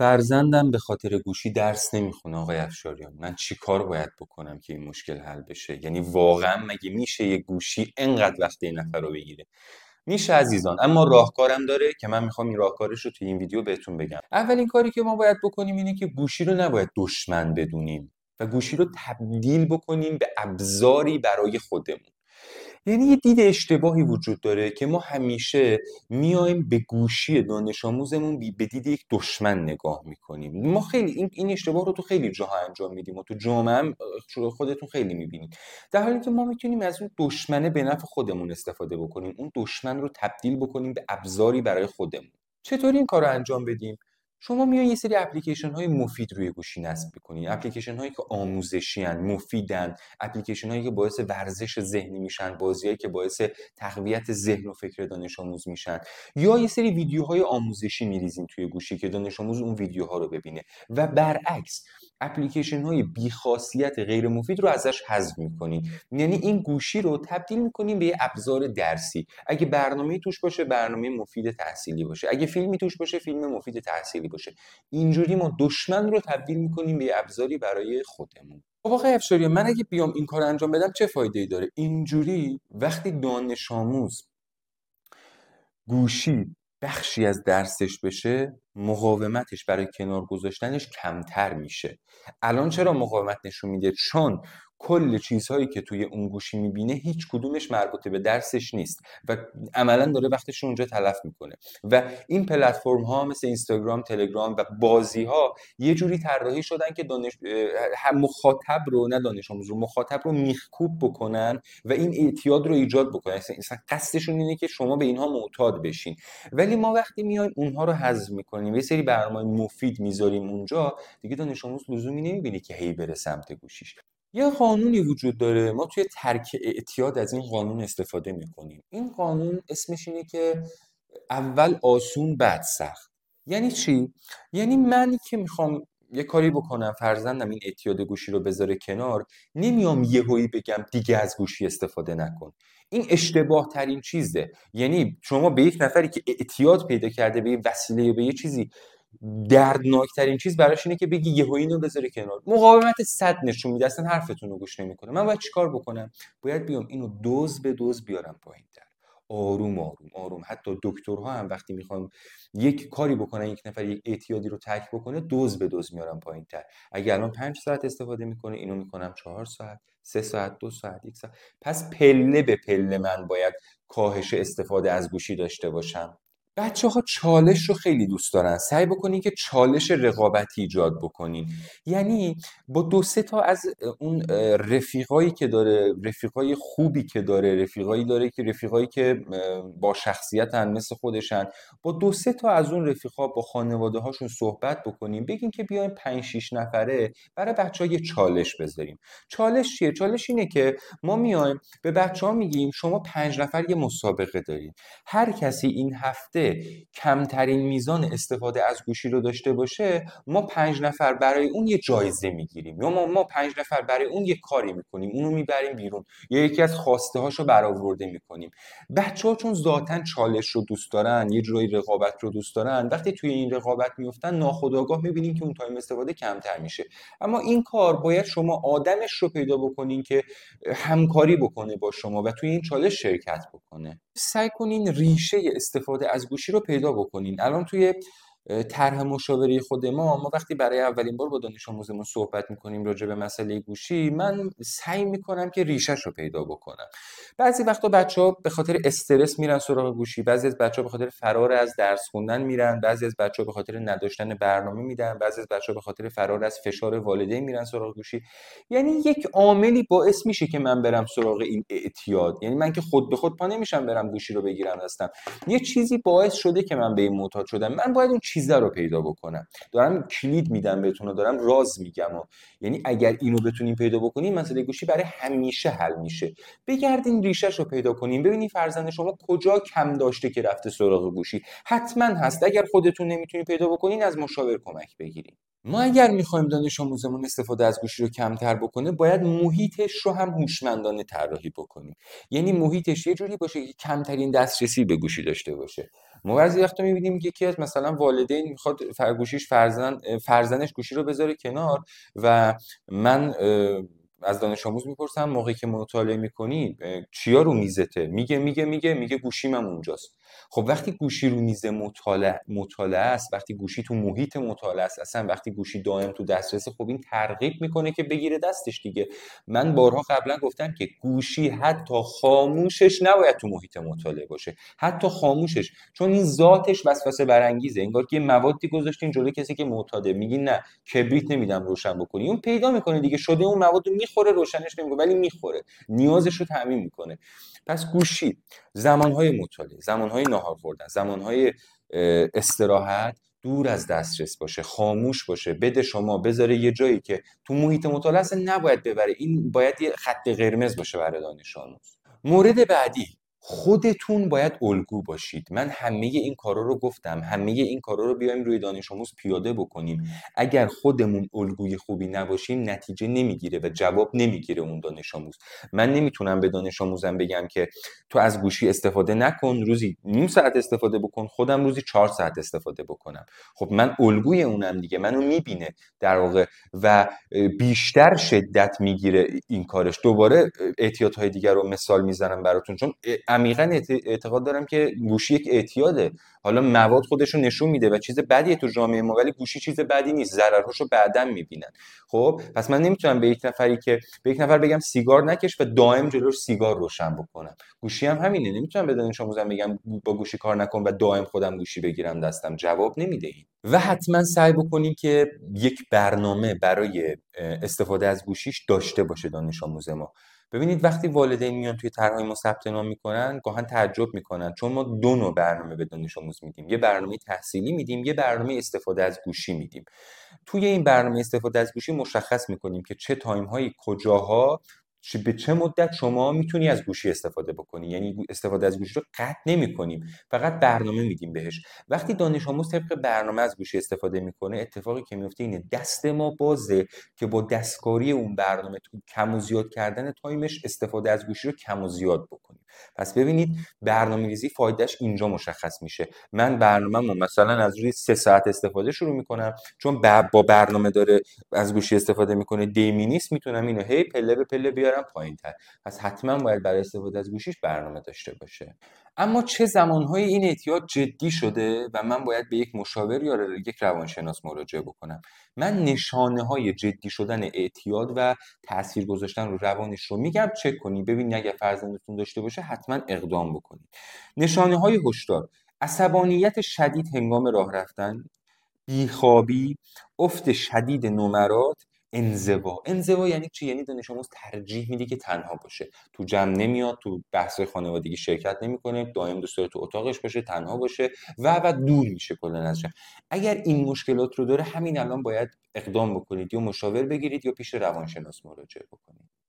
فرزندم به خاطر گوشی درس نمیخونه آقای افشاریان. من چی کار باید بکنم که این مشکل حل بشه؟ یعنی واقعا مگه میشه یه گوشی انقدر وقت این نفر رو بگیره؟ میشه عزیزان، اما راهکارم داره که من میخوام این راهکارش رو توی این ویدیو بهتون بگم. اولین کاری که ما باید بکنیم اینه که گوشی رو نباید دشمن بدونیم و گوشی رو تبدیل بکنیم به ابزاری برای خودمون. یعنی یه دید اشتباهی وجود داره که ما همیشه میایم به گوشی دانش آموزمون به دید یک دشمن نگاه میکنیم. ما خیلی این اشتباه رو تو خیلی جاها انجام میدیم و تو جامعه هم خودتون خیلی میبینید، در حالی که ما میتونیم از اون دشمنه به نفع خودمون استفاده بکنیم، اون دشمن رو تبدیل بکنیم به ابزاری برای خودمون. چطوری این کار رو انجام بدیم؟ شما میای یه سری اپلیکیشن های مفید روی گوشی نصب می‌کنی، اپلیکیشن هایی که آموزشی ان، مفیدن، اپلیکیشن هایی که باعث ورزش ذهنی میشن، بازیایی که باعث تقویت ذهن و فکر دانش آموز میشن، یا یه سری ویدیوهای آموزشی میریزین توی گوشی که دانش آموز اون ویدیوها رو ببینه، و برعکس اپلیکیشن های بیخاصیت غیر مفید رو ازش حذف می‌کنین. یعنی این گوشی رو تبدیل می‌کنیم به یه ابزار درسی. اگه برنامه‌ای توش باشه، برنامه مفید تحصیلی باشه. اگه فیلمی توش باشه، فیلم مفید تحصیلی باشه. اینجوری ما دشمن رو تبدیل می‌کنیم به یه ابزاری برای خودمون. خب آقای افشاریان، من اگه بیام این کار انجام بدم چه فایده‌ای داره؟ اینجوری وقتی دانش آموز گوشی بخشی از درسش بشه، مقاومتش برای کنار گذاشتنش کمتر میشه. الان چرا مقاومت نشون میده؟ چون کل چیزهایی که توی اون گوشی میبینه هیچ کدومش مربوط به درسش نیست و عملا داره وقتش رو اونجا تلف میکنه. و این پلتفرم ها مثل اینستاگرام، تلگرام و بازی ها یه جوری طراحی شدن که مخاطب رو، نه دانش آموز رو، مخاطب رو میخکوب بکنن و این اعتیاد رو ایجاد بکنن. اصلا قصدشون اینه که شما به اینها معتاد بشین. ولی ما وقتی میایم اونها رو حذف میکنیم، یه سری برنامه مفید میذاریم اونجا، دیگه دانش آموز لزومی نمیبینه که هی بره سمت گوشیش. یه قانونی وجود داره، ما توی ترک اعتیاد از این قانون استفاده میکنیم. این قانون اسمش اینه که اول آسون بعد سخت. یعنی چی؟ یعنی من که میخوام یه کاری بکنم فرزندم این اعتیاد گوشی رو بذاره کنار، نمیام یهویی بگم دیگه از گوشی استفاده نکن. این اشتباه ترین چیزه. یعنی شما به یک نفری که اعتیاد پیدا کرده به یه وسیله یا به یه چیزی، دردناکترین چیز براش اینه که بگی یهویی اینو بذاره کنار. مقاومت صد نشون میده، اصلا حرفتون رو گوش نمیکنه. من باید چیکار بکنم؟ باید بیام اینو دوز به دوز بیارم پایین‌تر، آروم آروم آروم. حتی دکترها هم وقتی میخوان یک کاری بکنن، یک نفر یک اعتیادی رو ترک بکنه، دوز به دوز میارن پایین‌تر. اگه الان 5 ساعت استفاده میکنه، اینو میکنم 4 ساعت، 3 ساعت، 2 ساعت، 1 ساعت. پس پله به پله من باید کاهش استفاده از گوشی داشته باشم. بچه‌ها چالش رو خیلی دوست دارن. سعی بکنین که چالش رقابتی ایجاد بکنین. یعنی با 2-3 تا از اون رفیقایی که داره، رفیقای خوبی که داره، رفیقایی که با شخصیتن، مثل خودشن، با 2-3 تا از اون رفیقا با خانواده‌هاشون صحبت بکنیم. بگین که بیایم 5-6 نفره برای بچه‌ها یه چالش بذاریم. چالش چیه؟ چالش اینه که ما میایم به بچه‌ها میگیم شما 5 نفر یه مسابقه دارین. هر کسی این هفته کمترین میزان استفاده از گوشی رو داشته باشه، ما 5 نفر برای اون یه جایزه میگیریم، یا ما 5 نفر برای اون یه کاری میکنیم، اونو میبریم بیرون، یا یکی از خواسته هاشو برآورده میکنیم. بچه‌ها چون ذاتاً چالش رو دوست دارن، یه جورایی رقابت رو دوست دارن، وقتی توی این رقابت میفتن ناخودآگاه میبینین که اون تایم استفاده کمتر میشه. اما این کار باید شما آدمش رو پیدا بکنین که همکاری بکنه با شما و توی این چالش شرکت بکنه. سعی کنین ریشه استفاده از گوشی رو پیدا بکنین. الان توی طرح مشاوره خود ما وقتی برای اولین بار با دانش آموزمون صحبت میکنیم راجع به مسئله گوشی، من سعی میکنم که ریشه‌ش رو پیدا بکنم. بعضی وقتا بچه‌ها به خاطر استرس میرن سراغ گوشی، بعضی از بچه‌ها به خاطر فرار از درس خوندن میرن، بعضی از بچه‌ها به خاطر نداشتن برنامه میدن، بعضی از بچه‌ها به خاطر فرار از فشار والدین میرن سراغ گوشی. یعنی یک عاملی باعث میشه که من برم سراغ این اعتیاد. یعنی من که خود به خود پا نمیشم برم گوشی رو بگیرم هستم، یه چیزی باعث شده که من به این معتاد شدم. من باید اون چیزا رو پیدا بکنم. دارم کلید میدم بهتون و دارم راز میگم یعنی اگر اینو بتونیم پیدا بکنیم، مسئله گوشی برای همیشه حل میشه. بگردین ریشه‌ش رو پیدا کنین، ببینین فرزند شما کجا کم داشته که رفته سراغ گوشی. حتما هست. اگر خودتون نمیتونین پیدا بکنین، از مشاور کمک بگیرین. ما اگر میخوایم دانش آموزمون استفاده از گوشی رو کمتر بکنه، باید محیطش رو هم هوشمندانه طراحی بکنیم. یعنی محیطش یه جوری باشه که کمترین دسترسی به گوشی داشته باشه. ما بعضی وقتا می‌بینیم یکی از مثلا والدین میخواد گوشیش فرزندش گوشی رو بذاره کنار و من از دانش آموز میپرسم موقعی که مطالعه میکنی چیا رو میزته؟ میگه گوشیم هم اونجاست. خب وقتی گوشی رو میز مطالعه است، وقتی گوشی تو محیط مطالعه است، اصلا وقتی گوشی دائم تو دسترس، خب این ترغیب میکنه که بگیره دستش دیگه. من بارها قبلا گفتم که گوشی حتی خاموشش نباید تو محیط مطالعه باشه، حتی خاموشش، چون این ذاتش وسوسه برانگیزه. انگار که یه موادی گذاشتین جلوی کسی که معتاده، میگین نه کبریت نمیدم روشن بکنی، اون پیدا میکنه دیگه، شده اون مواد رو میخوره، روشنش نمیکنه ولی میخوره، نیازش رو تامین میکنه. پس گوشی زمانهای مطالعه، زمانهای ناهار خوردن، زمانهای استراحت دور از دسترس باشه، خاموش باشه، بده شما بذاره یه جایی که تو محیط مطالعه اصلا نباید ببره. این باید یه خط قرمز باشه برای دانش آموز. مورد بعدی، خودتون باید الگو باشید. من همه این کارا رو گفتم، همه این کارا رو بیایم روی دانش آموز پیاده بکنیم. اگر خودمون الگوی خوبی نباشیم نتیجه نمیگیره و جواب نمیگیره اون دانش آموز. من نمیتونم به دانش آموزم بگم که تو از گوشی استفاده نکن، روزی نیم ساعت استفاده بکن، خودم روزی 4 ساعت استفاده بکنم. خب من الگوی اونم دیگه، منو میبینه در واقع و بیشتر شدت میگیره این کارش. دوباره اعتیادهای دیگر رو مثال میزنم براتون، چون عمیقا اعتقاد دارم که گوشی یک اعتیاده. حالا مواد خودش رو نشون میده و چیز بدیه تو جامعه ما، ولی گوشی چیز بدی نیست، ضررهاشو بعداً میبینن. خب پس من نمیتونم به یک نفر بگم سیگار نکش و دائم جلوش سیگار روشن بکنم. گوشی هم همینه، نمیتونم به دانش آموزم بگم با گوشی کار نکن و دائم خودم گوشی بگیرم دستم، جواب نمیده این. و حتما سعی بکنین که یک برنامه برای استفاده از گوشیش داشته باشه دانش آموز ما. ببینید وقتی والدین میان توی طرحهای ما ثبت نام میکنن، گاهن تعجب میکنن، چون ما دو نوع برنامه به دانش آموز میدیم، یه برنامه تحصیلی میدیم، یه برنامه استفاده از گوشی میدیم. توی این برنامه استفاده از گوشی مشخص میکنیم که چه تایم هایی کجاها به چه مدت شما میتونی از گوشی استفاده بکنی. یعنی استفاده از گوشی رو قطع نمی‌کنیم، فقط برنامه میدیم بهش. وقتی دانش آموز طبق برنامه از گوشی استفاده میکنه، اتفاقی که میفته اینه دست ما بازه که با دستکاری اون برنامه تو کم و زیاد کردن تایمش استفاده از گوشی رو کم و زیاد بکنیم. پس ببینید برنامه‌ریزی فایدهش اینجا مشخص میشه. من برنامه‌مو مثلا از روی 3 ساعت استفاده شروع میکنم، چون با برنامه داره از گوشی استفاده میکنه دیمی نیست، میتونم اینو هی پله به پله بیارم پایین‌تر. پس حتما باید برای استفاده از گوشیش برنامه داشته باشه. اما چه زمان‌هایی این اعتیاد جدی شده و من باید به یک مشاور یا یک روانشناس مراجعه بکنم؟ من نشانه‌های جدی شدن اعتیاد و تاثیر گذاشتن رو روانش رو میگم، چک کنی ببین اگه فرزندتون داشته باشه حتما اقدام بکنید. نشانه‌های هشدار: عصبانیت شدید هنگام راه رفتن، بیخوابی، افت شدید نمرات، انزوا یعنی چی؟ یعنی دانش آموز ترجیح میده که تنها باشه، تو جمع نمیاد، تو بحث خانوادگی شرکت نمیکنه، دائم دوست داره تو اتاقش باشه، تنها باشه و دور میشه کلا از جمع. اگر این مشکلات رو داره، همین الان باید اقدام بکنید، یا مشاور بگیرید یا پیش روانشناس مراجعه بکنید.